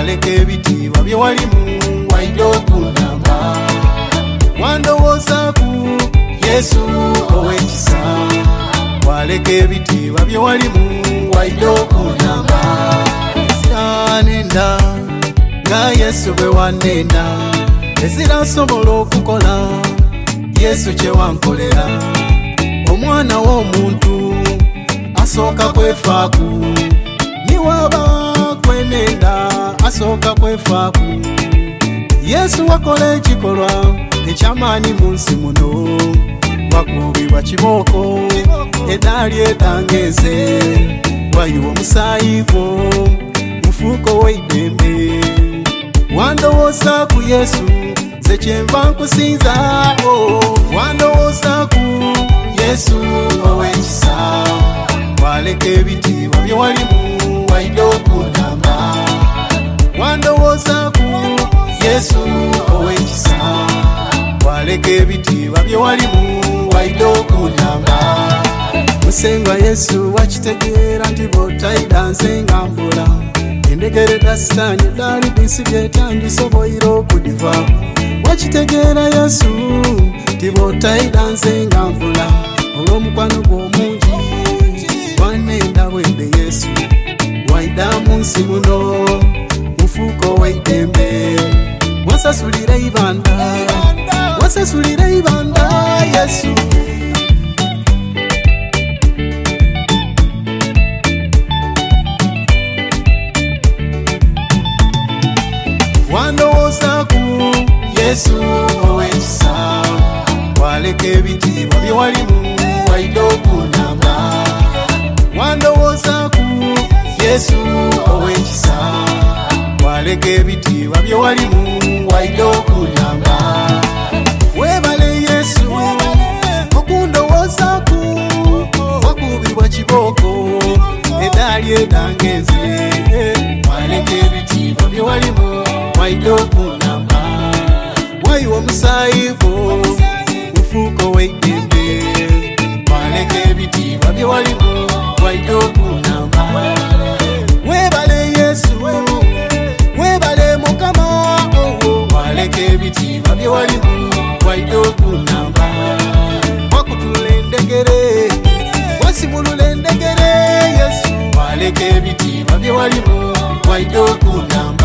waleka ebitiibwa bye walimu waidde okunamba. Wandowoozaku Yesu ow'ekisa, waleka ebitiibwa bye walimu waidde okunamba. Siranenda nga Yesu bwe wanenda, ezirasobola okukola Yesu kye wankolera. Omwana w'omuntu asooka kwefaaku, niwaba kwenenda asooka kwefaaku. Yesu wakola ekikolwa ekyamaanyi mu nsi muno, wakuubibwa kibooko eddaali etangeeze, wayiwa omusaayi gwo mufuuko w'eddembe. Wandowooza ku Yesu nze kyenva nkusinza, wandowooza ku Yesu ow'ekisa, waleka ebitiibwa bye walimu waidde okunamba. Wandowooza ku Yesu ow'ekisa, waleka ebitiibwa bye walimu waidde okunamba. Musenga Yesu wakitegeera nti bw'otayida nze ngambula, endegere dasitaani eddaali disibye tandisoboire okudivaako. Wakitegeera Yesu nti bw'otayida nze ngambula, olw'omukwano gw'omungi wanenda bwende Yesu, waida mu nsi muno mufuuko w'eddembe. Wasasulira ibanda, wasasulira ibanda Yesu. Wandowooza ku Yesu ow'ekisa, waleka ebitiibwa bye walimu waidde okunamba. Wandowooza ku Yesu ow'ekisa, waleka ebitiibwa bye walimu waidde okunamba. Weebale Yesu okundowoozaku, wakuubibwa kibooko eddaali etangeeze, waleka ebitiibwa bye walimu waidde okunamba. Wayiwa omusaayi gwo mufuuko w'eddembe, waleka ebitiibwa bye walimu waidde okunamba. Weebale Yesu, weebale Mukama, waleka ebitiibwa bye walimu waidde okunamba. Wakutula endegere, wasimulula endegere Yesu, waleka ebitiibwa bye walimu waidde okunamba.